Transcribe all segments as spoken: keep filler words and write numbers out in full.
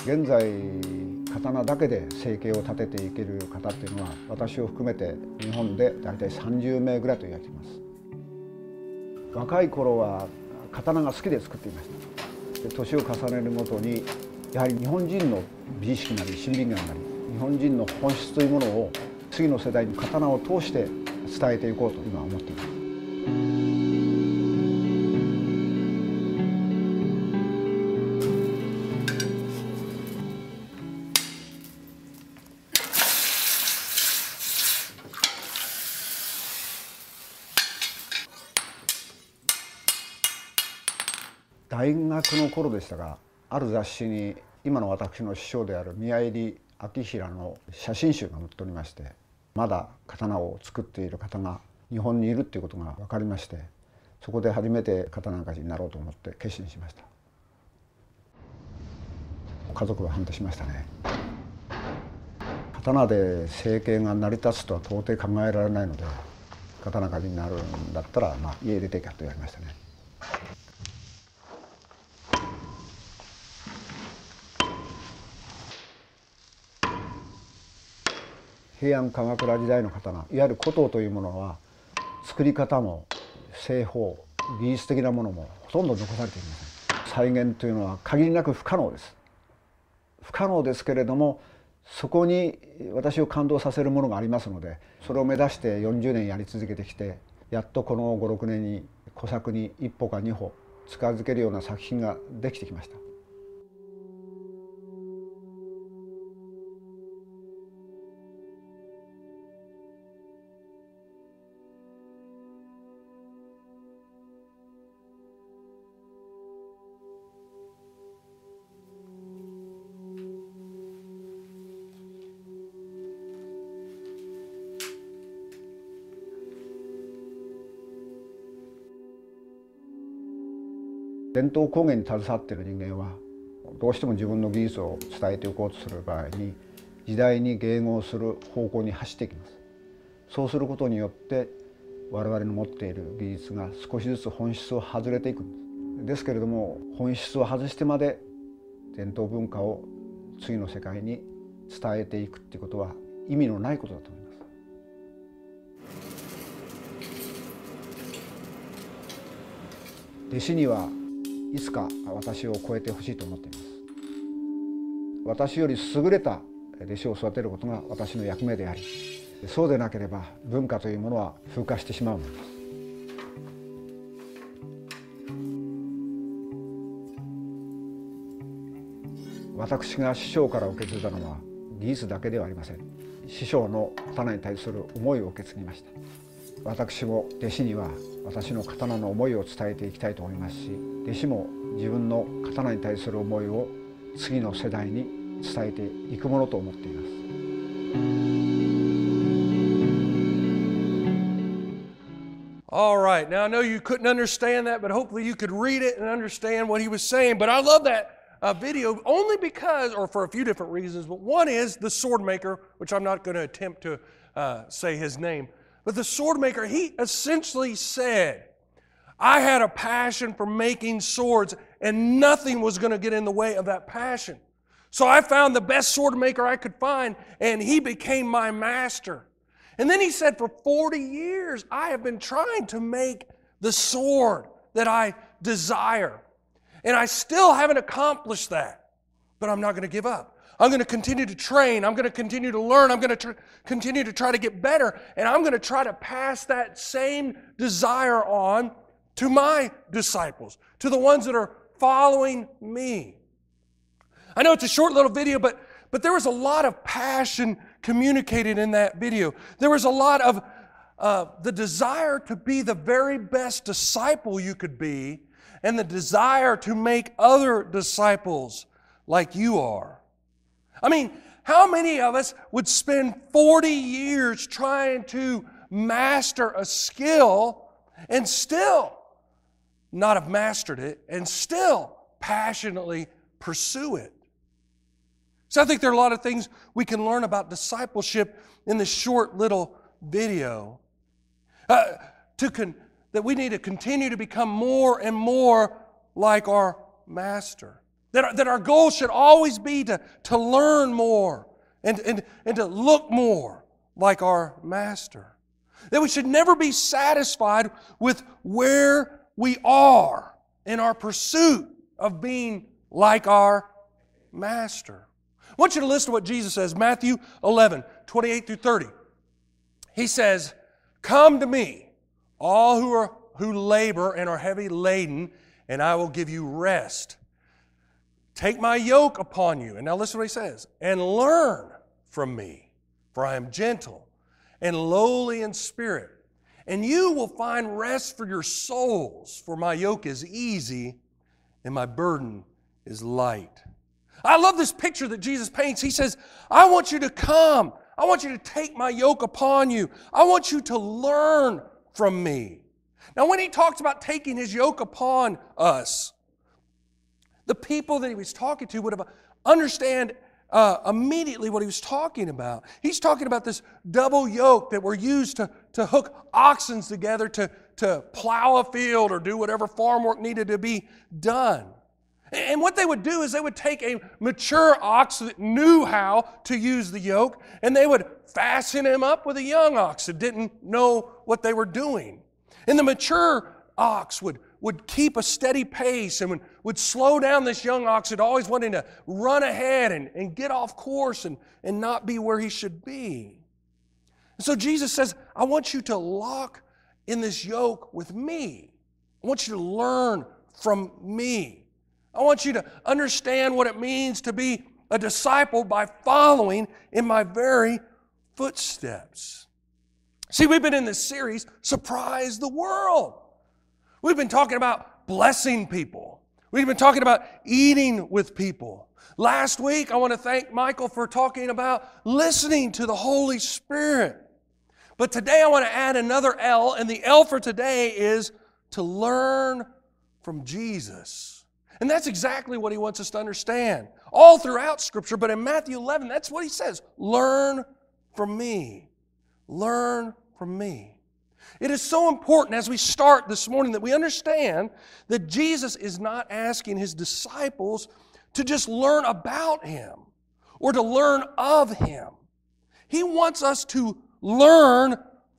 現在刀だけで生計を立てていける方っていうのは私を含めて日本で大体さんじゅうめいぐらいと言われています。若い頃は刀が好きで作っていました。で年を重ねるごとにやはり日本人の美意識なり審美眼なり日本人の本質というものを次の世代に刀を通して伝えていこうと今思っています。大学の頃でしたが、ある雑誌に今の私の師匠である宮入明平の写真集が載っておりまして、まだ刀を作っている方が日本にいるっていうことが分かりまして、そこで初めて刀鍛冶になろうと思って決心しました。家族は反対しましたね。刀で生計が成り立つとは到底考えられないので、刀鍛冶になるんだったら、まあ、家出てけと言われましたね。平安鎌倉時代の刀、いわゆる古刀というものは作り方も製法、技術的なものもほとんど残されていません。再現というのは限りなく不可能です。不可能ですけれども、そこに私を感動させるものがありますので、それを目指してよんじゅうねんやり続けてきて、やっとこのごろくねんに小作にいっぽかにほ近づけるような作品ができてきました。伝統工芸に携わっている人間はどうしても自分の技術を伝えていこうとする場合に時代に迎合する方向に走っていきます。そうすることによって我々の持っている技術が少しずつ本質を外れていくんです。ですけれども、本質を外してまで伝統文化を次の世界に伝えていくっていうことは意味のないことだと思います。弟子にはいつか私を超えてほしいと思っています。私より優れた弟子を育てることが私の役目であり、そうでなければ文化というものは風化してしまうのです。私が師匠から受け継いだのは技術だけではありません。師匠の刀に対する思いを受け継ぎました。私も弟子には私の刀の思いを伝えていきたいと思いますし、弟子も自分の刀に対する思いを次の世代に伝えていくものと思っています。 All right, now I know you couldn't understand that, but hopefully you could read it and understand what he was saying. But I love that uh, video only because, or for a few different reasons, but one is the sword maker, which I'm not going to attempt to uh, say his name. But the sword maker, he essentially said, I had a passion for making swords and nothing was going to get in the way of that passion. So I found the best sword maker I could find and he became my master. And then he said, for forty years, I have been trying to make the sword that I desire. And I still haven't accomplished that, but I'm not going to give up. I'm going to continue to train. I'm going to continue to learn. I'm going to tr- continue to try to get better. And I'm going to try to pass that same desire on to my disciples, to the ones that are following me. I know it's a short little video, but, but there was a lot of passion communicated in that video. There was a lot of uh, the desire to be the very best disciple you could be and the desire to make other disciples like you are. I mean, how many of us would spend forty years trying to master a skill and still not have mastered it and still passionately pursue it? So I think there are a lot of things we can learn about discipleship in this short little video. Uh, to con- that we need to continue to become more and more like our Master. That our, that our goal should always be to, to learn more and, and, and to look more like our Master. That we should never be satisfied with where we are in our pursuit of being like our Master. I want you to listen to what Jesus says, Matthew eleven, twenty-eight through thirty. He says, "Come to me, all who are who labor and are heavy laden, and I will give you rest. Take my yoke upon you." And now listen to what he says. "And learn from me, for I am gentle and lowly in spirit, and you will find rest for your souls, for my yoke is easy and my burden is light." I love this picture that Jesus paints. He says, I want you to come. I want you to take my yoke upon you. I want you to learn from me. Now, when he talks about taking his yoke upon us, the people that he was talking to would have understand uh, immediately what he was talking about. He's talking about this double yoke that were used to, to hook oxen together to, to plow a field or do whatever farm work needed to be done. And what they would do is they would take a mature ox that knew how to use the yoke, and they would fasten him up with a young ox that didn't know what they were doing. And the mature ox would, would keep a steady pace and would, would slow down this young ox that always wanting to run ahead and, and get off course and, and not be where he should be. And so Jesus says, I want you to lock in this yoke with me. I want you to learn from me. I want you to understand what it means to be a disciple by following in my very footsteps. See, we've been in this series, Surprise the World. We've been talking about blessing people. We've been talking about eating with people. Last week, I want to thank Michael for talking about listening to the Holy Spirit. But today, I want to add another L, and the L for today is to learn from Jesus. And that's exactly what he wants us to understand all throughout Scripture. But in Matthew eleven, that's what he says. Learn from me. Learn from me. It is so important as we start this morning that we understand that Jesus is not asking his disciples to just learn about him or to learn of him. He wants us to learn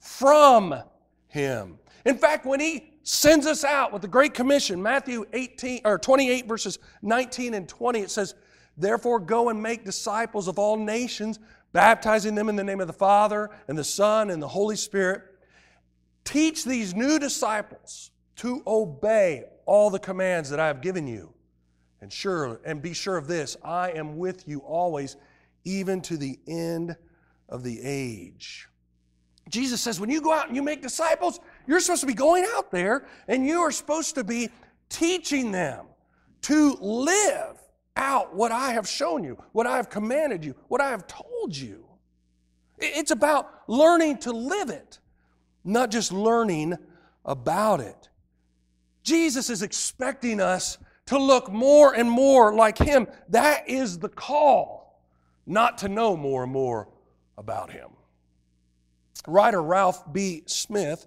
from him. In fact, when he sends us out with the Great Commission, Matthew eighteen or twenty-eight verses nineteen and twenty, it says, "Therefore go and make disciples of all nations, baptizing them in the name of the Father and the Son and the Holy Spirit. Teach these new disciples to obey all the commands that I have given you. And sure, and be sure of this, I am with you always, even to the end of the age." Jesus says, when you go out and you make disciples, you're supposed to be going out there and you are supposed to be teaching them to live out what I have shown you, what I have commanded you, what I have told you. It's about learning to live it, not just learning about it. Jesus is expecting us to look more and more like him. That is the call, not to know more and more about him. Writer Ralph B. Smith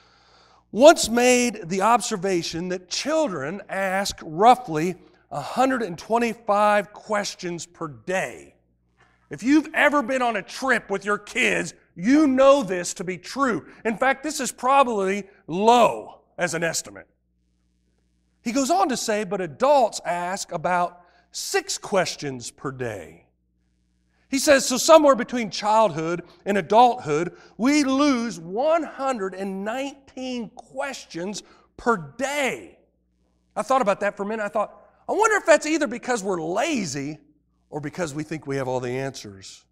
once made the observation that children ask roughly one hundred twenty-five questions per day. If you've ever been on a trip with your kids, you know this to be true. In fact, this is probably low as an estimate. He goes on to say, but adults ask about six questions per day. He says, so somewhere between childhood and adulthood, we lose one hundred nineteen questions per day. I thought about that for a minute. I thought, I wonder if that's either because we're lazy or because we think we have all the answers.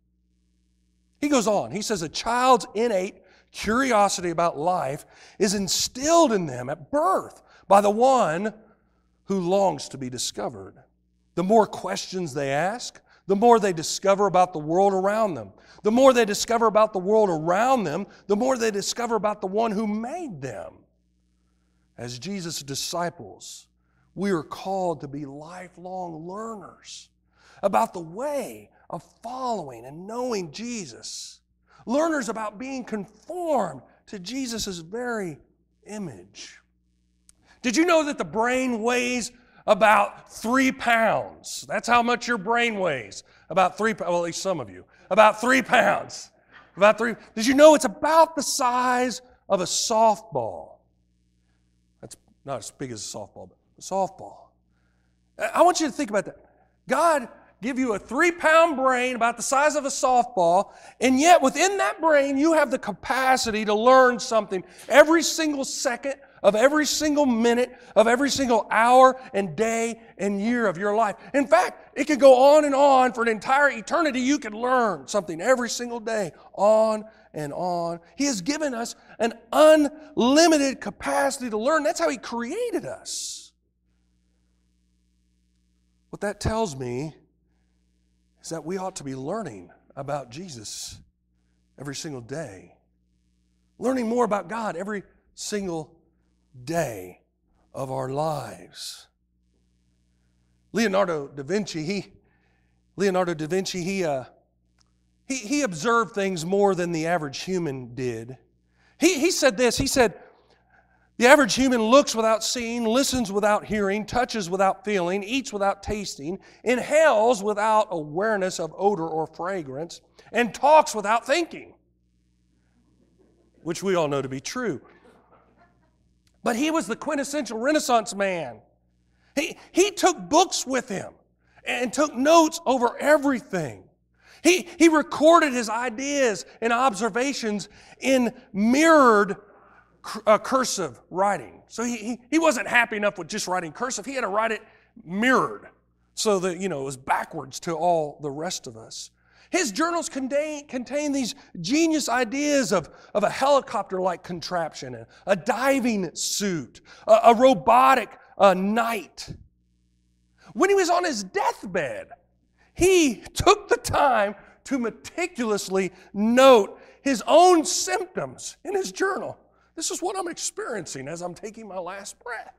He goes on. He says, a child's innate curiosity about life is instilled in them at birth by the one who longs to be discovered. The more questions they ask, the more they discover about the world around them. The more they discover about the world around them, the more they discover about the one who made them. As Jesus' disciples, we are called to be lifelong learners about the way of following and knowing Jesus. Learners about being conformed to Jesus' very image. Did you know that the brain weighs about three pounds. That's how much your brain weighs. About three, well, at least some of you. About three pounds. About three. Did you know it's about the size of a softball? That's not as big as a softball, but a softball. I want you to think about that. God give you a three-pound brain about the size of a softball, and yet within that brain you have the capacity to learn something every single second of every single minute of every single hour and day and year of your life. In fact, it could go on and on for an entire eternity. You could learn something every single day, on and on. He has given us an unlimited capacity to learn. That's how He created us. What that tells me is that we ought to be learning about Jesus every single day. Learning more about God every single day of our lives. Leonardo da Vinci, he, Leonardo da Vinci, he, uh, he, he observed things more than the average human did. He, he said this, he said, the average human looks without seeing, listens without hearing, touches without feeling, eats without tasting, inhales without awareness of odor or fragrance, and talks without thinking, which we all know to be true. But he was the quintessential Renaissance man. He, he took books with him and took notes over everything. He, he recorded his ideas and observations in mirrored uh, cursive writing. So he, he, he wasn't happy enough with just writing cursive. He had to write it mirrored so that, you know, it was backwards to all the rest of us. His journals contain, contain these genius ideas of, of a helicopter-like contraption, a, a diving suit, a, a robotic uh, knight. When he was on his deathbed, he took the time to meticulously note his own symptoms in his journal. This is what I'm experiencing as I'm taking my last breath.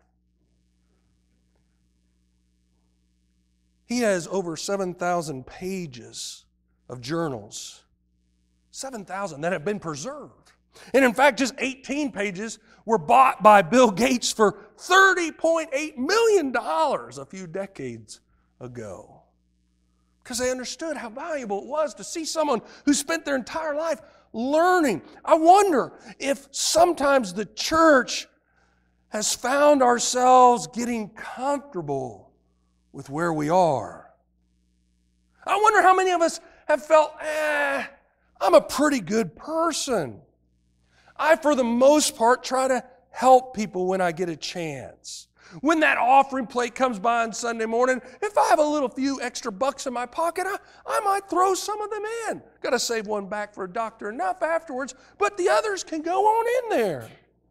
He has over seven thousand pages of journals, seven thousand that have been preserved. And in fact, just eighteen pages were bought by Bill Gates for thirty point eight million dollars a few decades ago. Because they understood how valuable it was to see someone who spent their entire life learning. I wonder if sometimes the church has found ourselves getting comfortable with where we are. I wonder how many of us have felt, eh, I'm a pretty good person. I, for the most part, try to help people when I get a chance. When that offering plate comes by on Sunday morning, if I have a little few extra bucks in my pocket, I, I might throw some of them in. Got to save one back for a doctor enough afterwards, but the others can go on in there.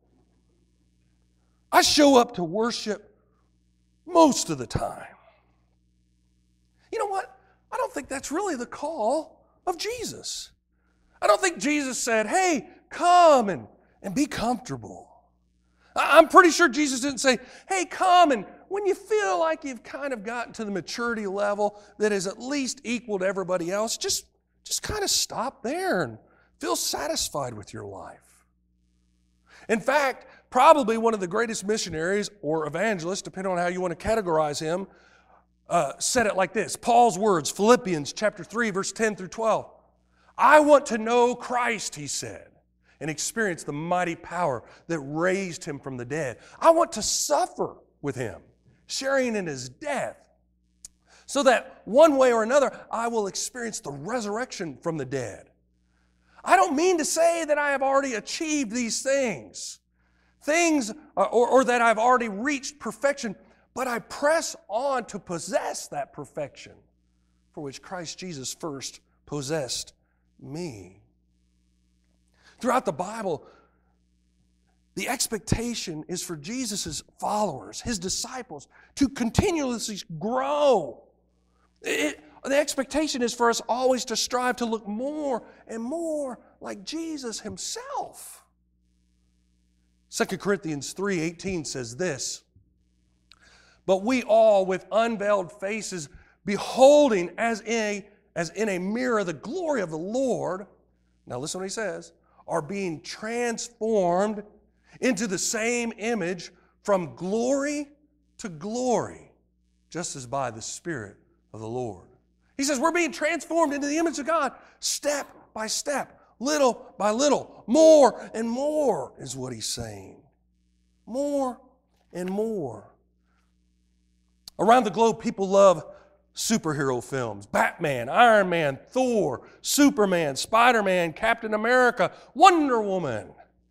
I show up to worship most of the time. You know what? I don't think that's really the call of Jesus. I don't think Jesus said, hey, come and, and be comfortable. I'm pretty sure Jesus didn't say, hey, come and when you feel like you've kind of gotten to the maturity level that is at least equal to everybody else, just, just kind of stop there and feel satisfied with your life. In fact, probably one of the greatest missionaries or evangelists, depending on how you want to categorize him, Uh, said it like this. Paul's words, Philippians chapter three, verse ten through twelve. I want to know Christ, he said, and experience the mighty power that raised him from the dead. I want to suffer with him, sharing in his death, so that one way or another I will experience the resurrection from the dead. I don't mean to say that I have already achieved these things, things or, or that I've already reached perfection, but I press on to possess that perfection for which Christ Jesus first possessed me. Throughout the Bible, the expectation is for Jesus' followers, His disciples, to continuously grow. It, the expectation is for us always to strive to look more and more like Jesus Himself. Second Corinthians three eighteen says this, but we all with unveiled faces, beholding as in, a, as in a mirror the glory of the Lord, now listen what he says, are being transformed into the same image from glory to glory. just as by the Spirit of the Lord. He says we're being transformed into the image of God step by step, little by little. More and more is what he's saying. More and more. Around the globe, people love superhero films. Batman, Iron Man, Thor, Superman, Spider-Man, Captain America, Wonder Woman.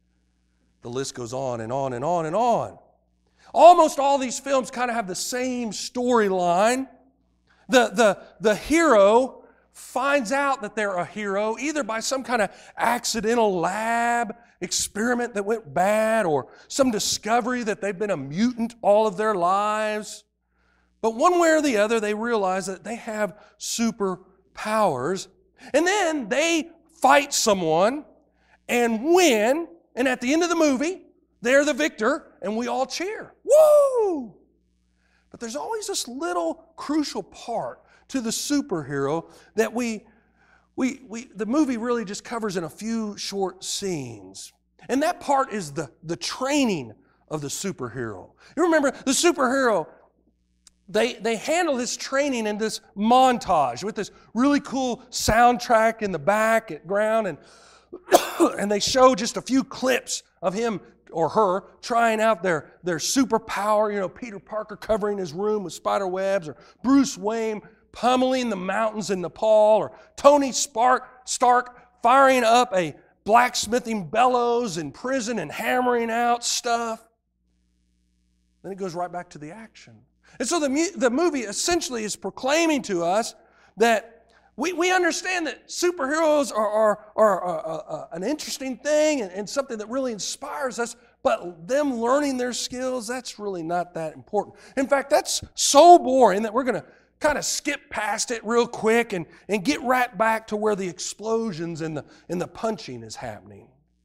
The list goes on and on and on and on. Almost all these films kind of have the same storyline. The, the, the hero finds out that they're a hero either by some kind of accidental lab experiment that went bad or some discovery that they've been a mutant all of their lives. But one way or the other, they realize that they have superpowers. And then they fight someone and win. And at the end of the movie, they're the victor and we all cheer. Woo! But there's always this little crucial part to the superhero that we, we, we, the movie really just covers in a few short scenes. And that part is the, the training of the superhero. You remember, the superhero, they, they handle his training in this montage with this really cool soundtrack in the background, and, and they show just a few clips of him or her trying out their, their superpower, you know, Peter Parker covering his room with spider webs, or Bruce Wayne pummeling the mountains in Nepal, or Tony Stark, Stark firing up a blacksmithing bellows in prison and hammering out stuff. Then it goes right back to the action. And so the, mu- the movie essentially is proclaiming to us that We, we understand that superheroes are, are, are, are, are an interesting thing and, and something that really inspires us, but them learning their skills, that's really not that important. In fact, that's so boring that we're going to kind of skip past it real quick and, and get right back to where the explosions and the, and the punching is happening.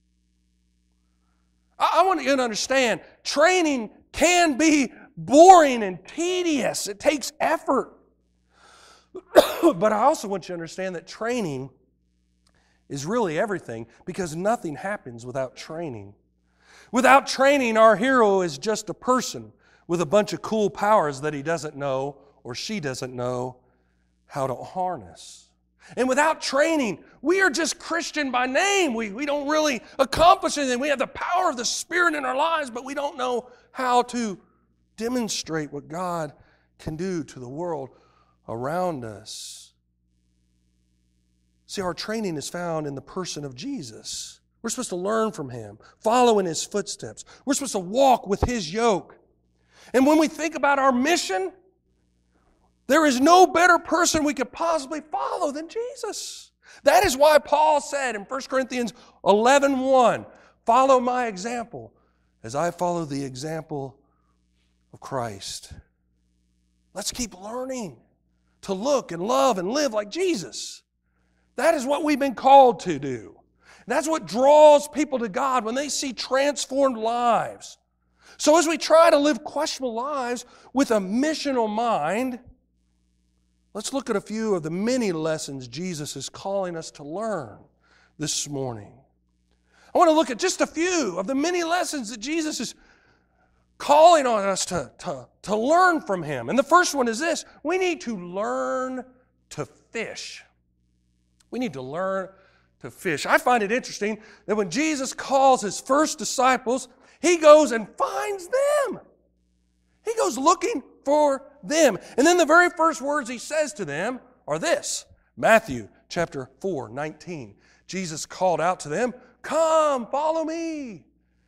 I, I want you to understand, training can be boring and tedious. It takes effort. But I also want you to understand that training is really everything, because nothing happens without training. Without training, our hero is just a person with a bunch of cool powers that he doesn't know or she doesn't know how to harness. And without training, we are just Christian by name. We, we don't really accomplish anything. We have the power of the Spirit in our lives, but we don't know how to demonstrate what God can do to the world around us. See, our training is found in the person of Jesus. We're supposed to learn from Him, follow in His footsteps. We're supposed to walk with His yoke. And when we think about our mission, there is no better person we could possibly follow than Jesus. That is why Paul said in First Corinthians eleven one, follow my example as I follow the example of Christ. Let's keep learning to look and love and live like Jesus. That is what we've been called to do. That's what draws people to God when they see transformed lives. So as we try to live questionable lives with a missional mind, let's look at a few of the many lessons Jesus is calling us to learn this morning. I want to look at just a few of the many lessons that Jesus is calling on us to, to, to learn from Him. And the first one is this: we need to learn to fish. We need to learn to fish. I find it interesting that when Jesus calls His first disciples, He goes and finds them. He goes looking for them. And then the very first words He says to them are this. Matthew chapter four, nineteen. Jesus called out to them, "Come, follow me,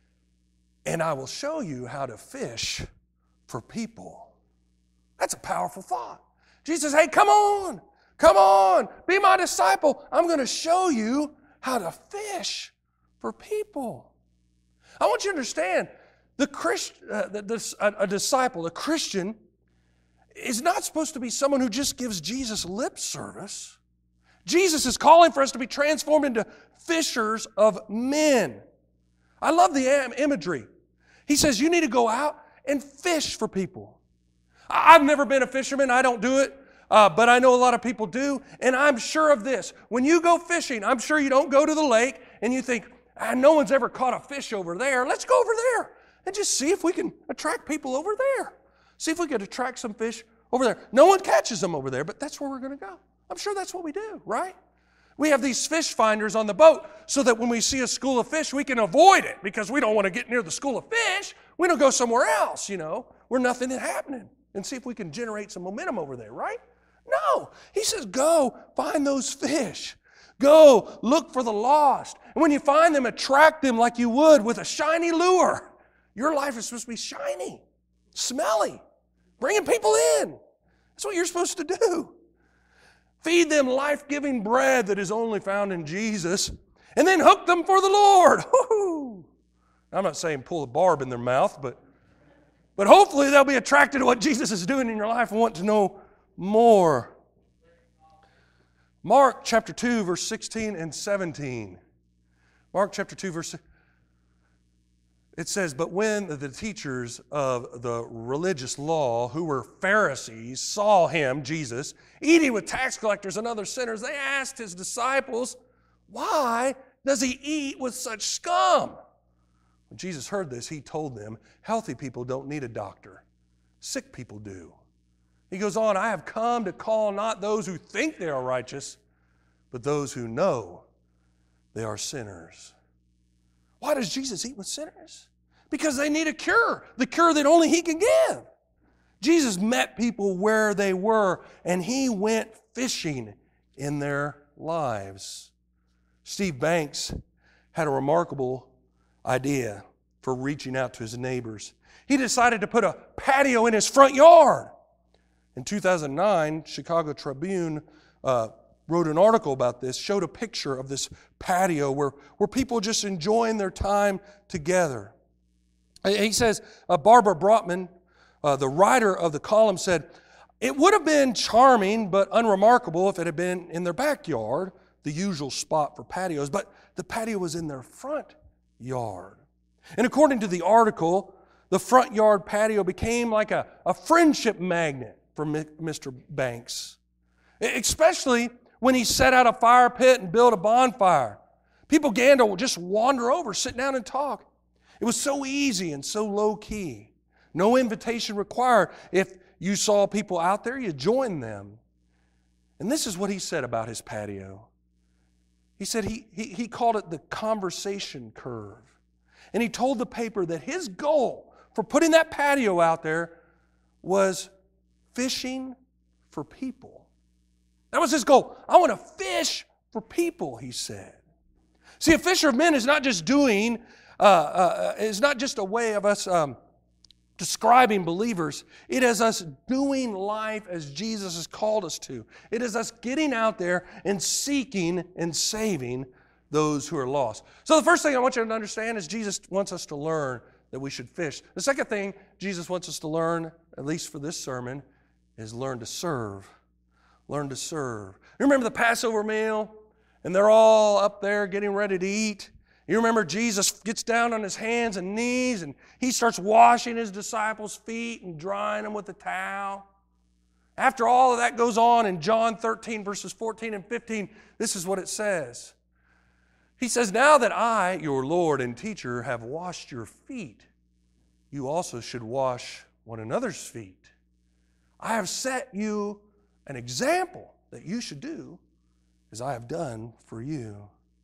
and I will show you how to fish for people." That's a powerful thought. Jesus, hey, come on, come on, be my disciple. I'm going to show you how to fish for people. I want you to understand, the Christ, uh, the, the, a, a disciple, a Christian, is not supposed to be someone who just gives Jesus lip service. Jesus is calling for us to be transformed into fishers of men. I love the imagery. He says you need to go out and fish for people. I've never been a fisherman. I don't do it. Uh, but I know a lot of people do. And I'm sure of this. When you go fishing, I'm sure you don't go to the lake and you think, ah, no one's ever caught a fish over there. Let's go over there and just see if we can attract people over there. See if we can attract some fish over there. No one catches them over there, but that's where we're going to go. I'm sure that's what we do, right? We have these fish finders on the boat so that when we see a school of fish, we can avoid it because we don't want to get near the school of fish. We don't go somewhere else, you know, where nothing is happening and see if we can generate some momentum over there, right? No. He says, go find those fish. Go look for the lost. And when you find them, attract them like you would with a shiny lure. Your life is supposed to be shiny, smelly, bringing people in. That's what you're supposed to do. Feed them life-giving bread that is only found in Jesus, and then hook them for the Lord. Woo-hoo. I'm not saying pull a barb in their mouth, but, but hopefully they'll be attracted to what Jesus is doing in your life and want to know more. Mark chapter two, verse sixteen and seventeen. Mark chapter two, verse sixteen. It says, but when the teachers of the religious law, who were Pharisees, saw him, Jesus, eating with tax collectors and other sinners, they asked his disciples, why does he eat with such scum? When Jesus heard this, he told them, healthy people don't need a doctor. Sick people do. He goes on, I have come to call not those who think they are righteous, but those who know they are sinners. Why does Jesus eat with sinners? Because they need a cure, the cure that only he can give. Jesus met people where they were, and he went fishing in their lives. Steve Banks had a remarkable idea for reaching out to his neighbors. He decided to put a patio in his front yard. In two thousand nine, Chicago Tribune uh, wrote an article about this, showed a picture of this patio where, where people just enjoying their time together. He says, uh, Barbara Brotman, uh, the writer of the column, said, it would have been charming but unremarkable if it had been in their backyard, the usual spot for patios, but the patio was in their front yard. And according to the article, the front yard patio became like a, a friendship magnet for Mister Banks, especially when he set out a fire pit and built a bonfire. People began to just wander over, sit down and talk. It was so easy and so low-key. No invitation required. If you saw people out there, you joined them. And this is what he said about his patio. He said he, he, he called it the conversation curve. And he told the paper that his goal for putting that patio out there was fishing for people. That was his goal. I want to fish for people, he said. See, a fisher of men is not just doing, uh, uh, is not just a way of us um, describing believers. It is us doing life as Jesus has called us to. It is us getting out there and seeking and saving those who are lost. So the first thing I want you to understand is Jesus wants us to learn that we should fish. The second thing Jesus wants us to learn, at least for this sermon, is learn to serve. Learn to serve. You remember the Passover meal? And they're all up there getting ready to eat. You remember Jesus gets down on his hands and knees and he starts washing his disciples' feet and drying them with a towel. After all of that goes on in John thirteen, verses fourteen and fifteen, this is what it says. He says, now that I, your Lord and teacher, have washed your feet, you also should wash one another's feet. I have set you an example that you should do as I have done for you.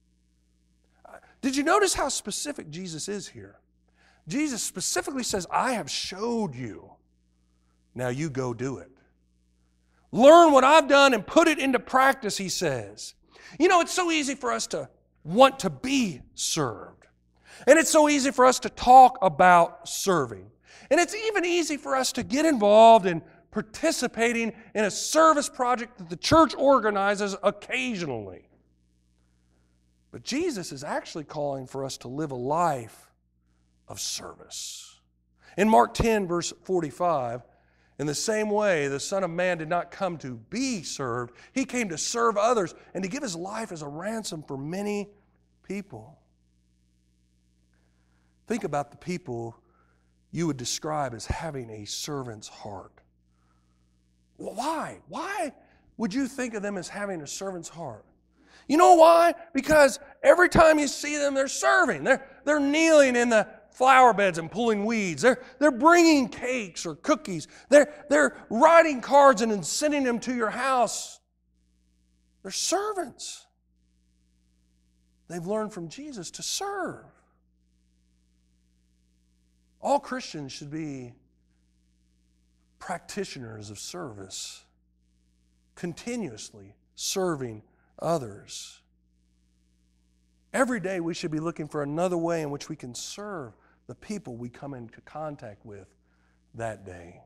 Did you notice how specific Jesus is here? Jesus specifically says, I have showed you. Now you go do it. Learn what I've done and put it into practice, he says. You know, it's so easy for us to want to be served. And it's so easy for us to talk about serving. And it's even easy for us to get involved in participating in a service project that the church organizes occasionally. But Jesus is actually calling for us to live a life of service. In Mark ten, verse forty-five, in the same way, the Son of Man did not come to be served. He came to serve others and to give his life as a ransom for many people. Think about the people you would describe as having a servant's heart. Why? Why would you think of them as having a servant's heart? You know why? Because every time you see them, they're serving. They're, they're kneeling in the flower beds and pulling weeds. They're, they're bringing cakes or cookies. They're, they're writing cards and then sending them to your house. They're servants. They've learned from Jesus to serve. All Christians should be practitioners of service, continuously serving others. Every day we should be looking for another way in which we can serve the people we come into contact with that day.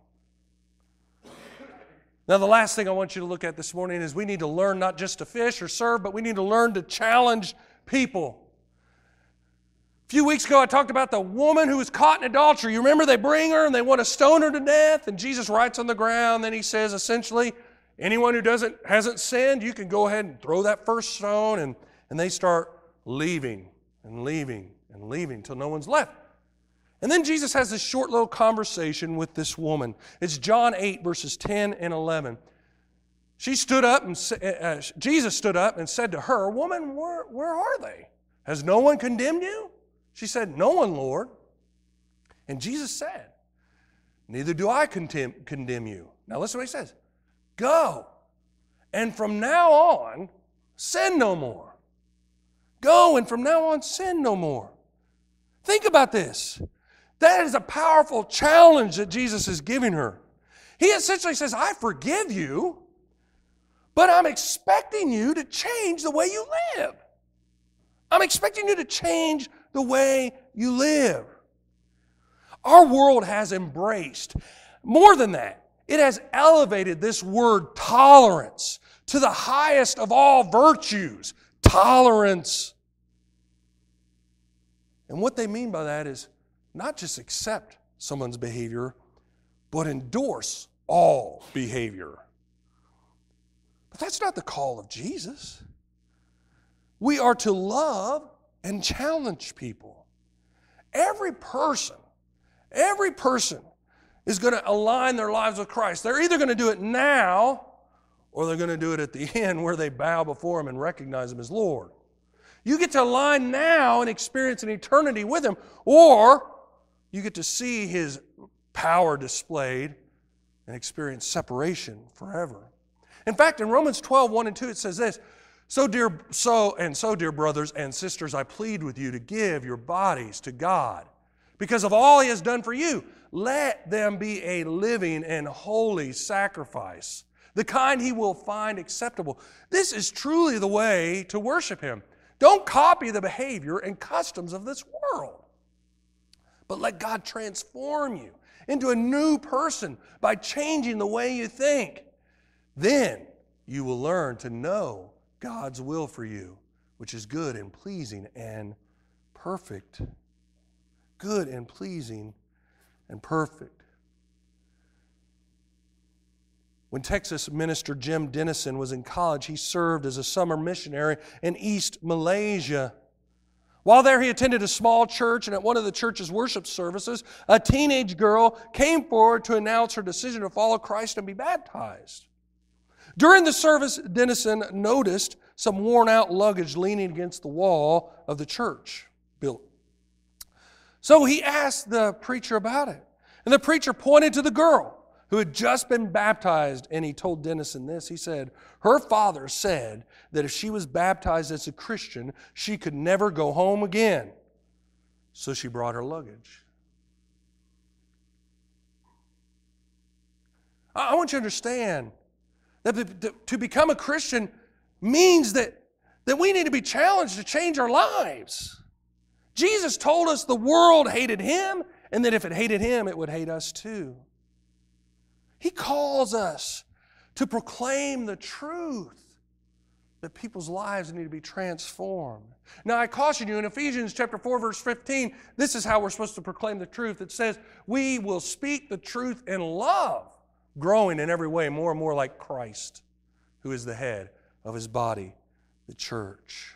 Now, the last thing I want you to look at this morning is we need to learn not just to fish or serve, but we need to learn to challenge people. A few weeks ago, I talked about the woman who was caught in adultery. You remember they bring her and they want to stone her to death, and Jesus writes on the ground. Then he says, essentially, anyone who doesn't hasn't sinned, you can go ahead and throw that first stone, and, and they start leaving and leaving and leaving until no one's left. And then Jesus has this short little conversation with this woman. It's John eight, verses ten and eleven. She stood up, and uh, Jesus stood up and said to her, "Woman, where, where are they? Has no one condemned you?" She said, "No one, Lord." And Jesus said, "Neither do I condemn, condemn you." Now listen to what he says. "Go, and from now on, sin no more." Go, and from now on, sin no more. Think about this. That is a powerful challenge that Jesus is giving her. He essentially says, I forgive you, but I'm expecting you to change the way you live. I'm expecting you to change the way you live. Our world has embraced, more than that, it has elevated this word tolerance to the highest of all virtues. Tolerance. And what they mean by that is not just accept someone's behavior, but endorse all behavior. But that's not the call of Jesus. We are to love and challenge people. Every person, every person is going to align their lives with Christ. They're either going to do it now, or they're going to do it at the end where they bow before Him and recognize Him as Lord. You get to align now and experience an eternity with Him, or you get to see His power displayed and experience separation forever. In fact, in Romans twelve, one and two, it says this, So dear, so and so, dear brothers and sisters, I plead with you to give your bodies to God because of all He has done for you. Let them be a living and holy sacrifice, the kind He will find acceptable. This is truly the way to worship Him. Don't copy the behavior and customs of this world, but let God transform you into a new person by changing the way you think. Then you will learn to know God's will for you, which is good and pleasing and perfect. Good and pleasing and perfect. When Texas minister Jim Dennison was in college, he served as a summer missionary in East Malaysia. While there, he attended a small church, and at one of the church's worship services, a teenage girl came forward to announce her decision to follow Christ and be baptized. During the service, Dennison noticed some worn-out luggage leaning against the wall of the church building. So he asked the preacher about it, and the preacher pointed to the girl who had just been baptized, and he told Dennison this. He said, her father said that if she was baptized as a Christian, she could never go home again. So she brought her luggage. I want you to understand that to become a Christian means that, that we need to be challenged to change our lives. Jesus told us the world hated Him, and that if it hated Him, it would hate us too. He calls us to proclaim the truth that people's lives need to be transformed. Now, I caution you, in Ephesians chapter four, verse fifteen, this is how we're supposed to proclaim the truth. It says, we will speak the truth in love, growing in every way more and more like Christ, who is the head of His body, the church.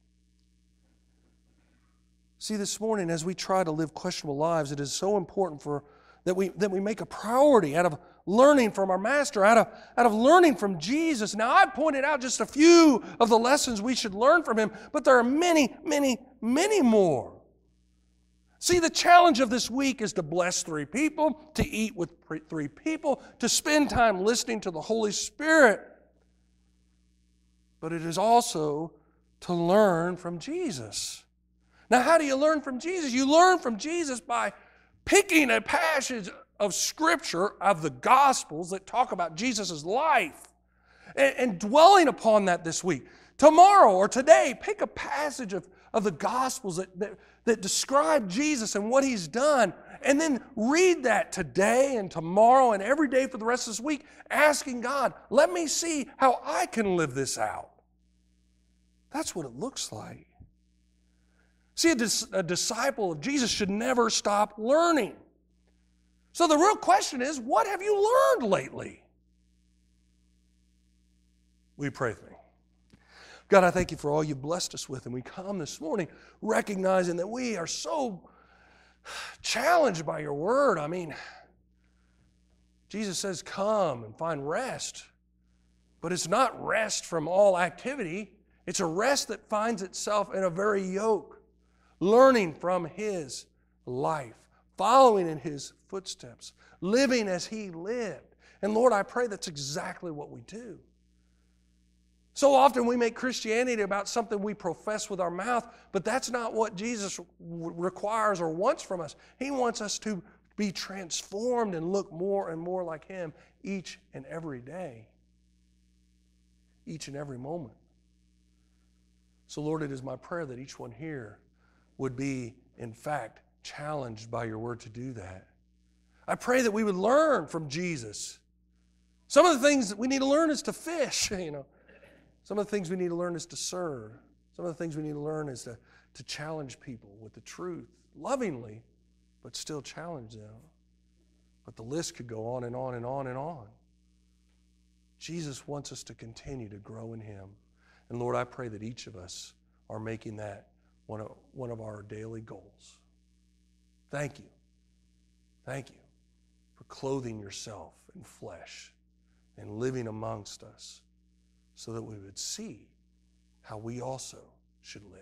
See, this morning, as we try to live questionable lives, it is so important for that we that we make a priority out of learning from our Master, out of, out of learning from Jesus. Now, I pointed out just a few of the lessons we should learn from Him, but there are many, many, many more. See, the challenge of this week is to bless three people, to eat with three people, to spend time listening to the Holy Spirit. But it is also to learn from Jesus. Now, how do you learn from Jesus? You learn from Jesus by picking a passage of Scripture, of the Gospels that talk about Jesus' life, and, and dwelling upon that this week. Tomorrow or today, pick a passage of, of the Gospels that, that, that describe Jesus and what He's done, and then read that today and tomorrow and every day for the rest of this week, asking God, let me see how I can live this out. That's what it looks like. See, a, dis- a disciple of Jesus should never stop learning. So the real question is, what have you learned lately? Will you pray with me? God, I thank you for all you've blessed us with, and we come this morning recognizing that we are so challenged by your word. I mean, Jesus says, come and find rest. But it's not rest from all activity. It's a rest that finds itself in a very yoke, learning from His life, following in His footsteps, living as He lived. And Lord, I pray that's exactly what we do. So often we make Christianity about something we profess with our mouth, but that's not what Jesus requires or wants from us. He wants us to be transformed and look more and more like Him each and every day, each and every moment. So Lord, it is my prayer that each one here would be, in fact, challenged by your word to do that. I pray that we would learn from Jesus. Some of the things that we need to learn is to fish, you know. Some of the things we need to learn is to serve. Some of the things we need to learn is to, to challenge people with the truth, lovingly, but still challenge them. But the list could go on and on and on and on. Jesus wants us to continue to grow in Him. And Lord, I pray that each of us are making that one of, one of our daily goals. Thank you. Thank you for clothing yourself in flesh and living amongst us, so that we would see how we also should live.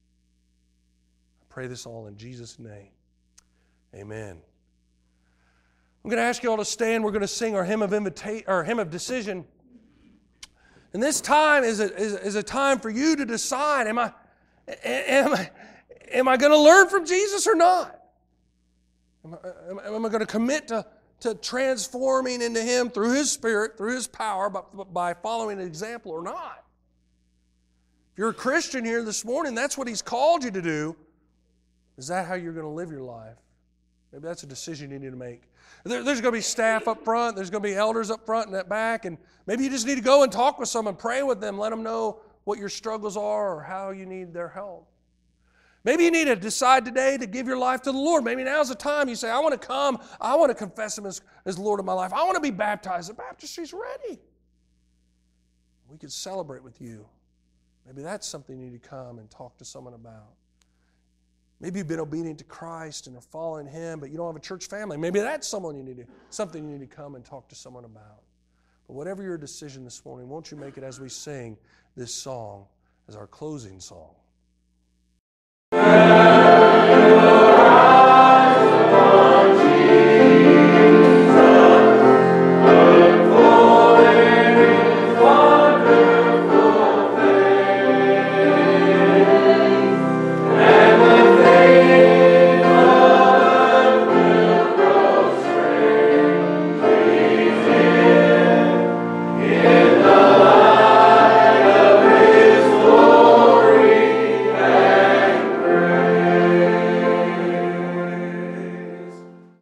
I pray this all in Jesus' name. Amen. I'm going to ask you all to stand. We're going to sing our hymn of invita- or hymn of decision. And this time is a, is, is a time for you to decide, am I, am I, am I going to learn from Jesus or not? Am I, am I going to commit to to transforming into Him through His Spirit, through His power, but by following an example or not? If you're a Christian here this morning, that's what He's called you to do. Is that how you're going to live your life? Maybe that's a decision you need to make. There, there's going to be staff up front. There's going to be elders up front and at back. And maybe you just need to go and talk with someone, pray with them, let them know what your struggles are or how you need their help. Maybe you need to decide today to give your life to the Lord. Maybe now's the time you say, I want to come. I want to confess Him as, as Lord of my life. I want to be baptized. The baptistry's ready. We could celebrate with you. Maybe that's something you need to come and talk to someone about. Maybe you've been obedient to Christ and are following Him, but you don't have a church family. Maybe that's someone you need to, something you need to come and talk to someone about. But whatever your decision this morning, won't you make it as we sing this song as our closing song?